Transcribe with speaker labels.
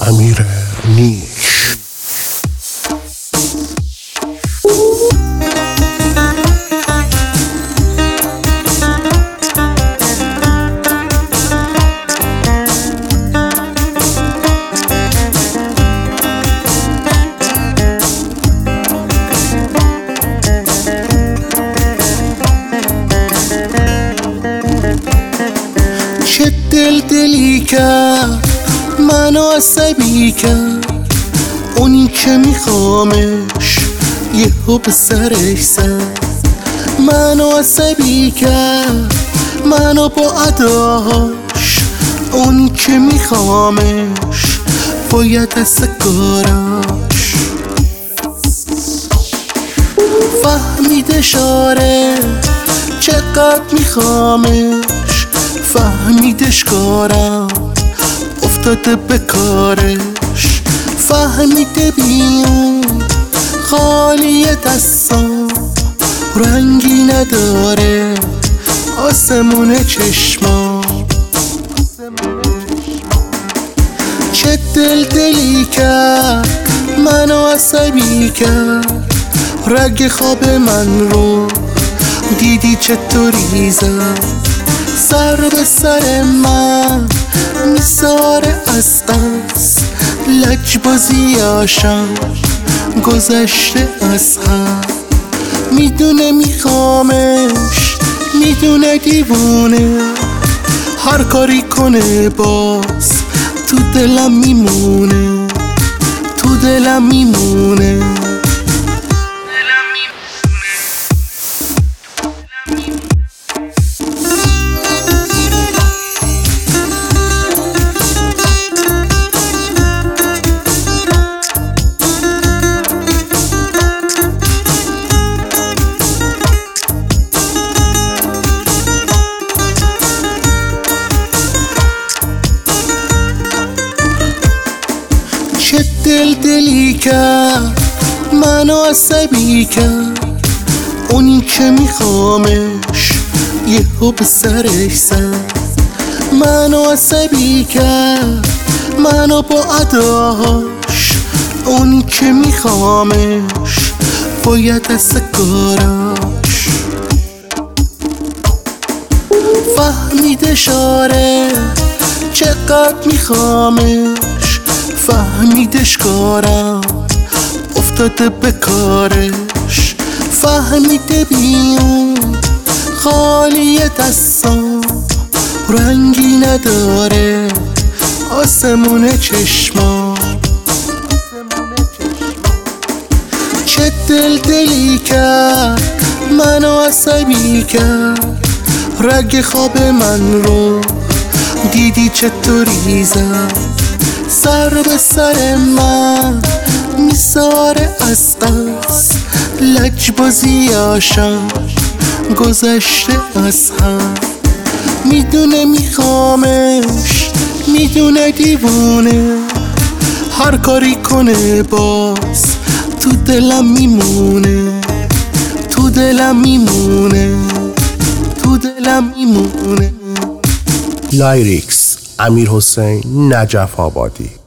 Speaker 1: امیر نیک. چه دلی کرد منو عصبی کرد، اونی که میخوامش یهو به سرش زد. منو عصبی کرد منو با اداهاش، اونی که میخوامش باید دست کاراش. فهمیدش آره چقدر میخوامش، فهمیدش کارم افتاده به کارش. فهمیده بیون خالی دستم، رنگی نداره آسمون چشمام. چه دلی کرد منو عصبی کرد، رگ خواب من رو دیدی چطوری زد. سر به سر من میساره از قصد، لجبازیاشم گذشته از حد. میدونه میخوامش، میدونه دیوونه، هر کاری کنه باز تو دلم میمونه، تو دلم میمونه. چه دلی کرد منو عصبی کرد، اونی که میخوامش یهو به سرش زد. منو عصبی کرد منو با اداهاش، اونی که میخوامش باید دست کاراش. فهمیدش آره چقدر میخوامش، فهمیدش کارم افتاده به کارش. فهمیده بیون خالی دستم، رنگی نداره آسمون چشمام. چه دلی کرد منو عصبی کرد، رگ خواب من رو دیدی چطوری زد. سر به سر من میساره از قصد، لجبازیاشم گذشته از حد. میدونه میخوامش، میدونه دیوونه، هر کاری کنه باز تو دلم میمونه، تو دلم میمونه، تو دلم میمونه. لایریکس امیرحسین نجف آبادی.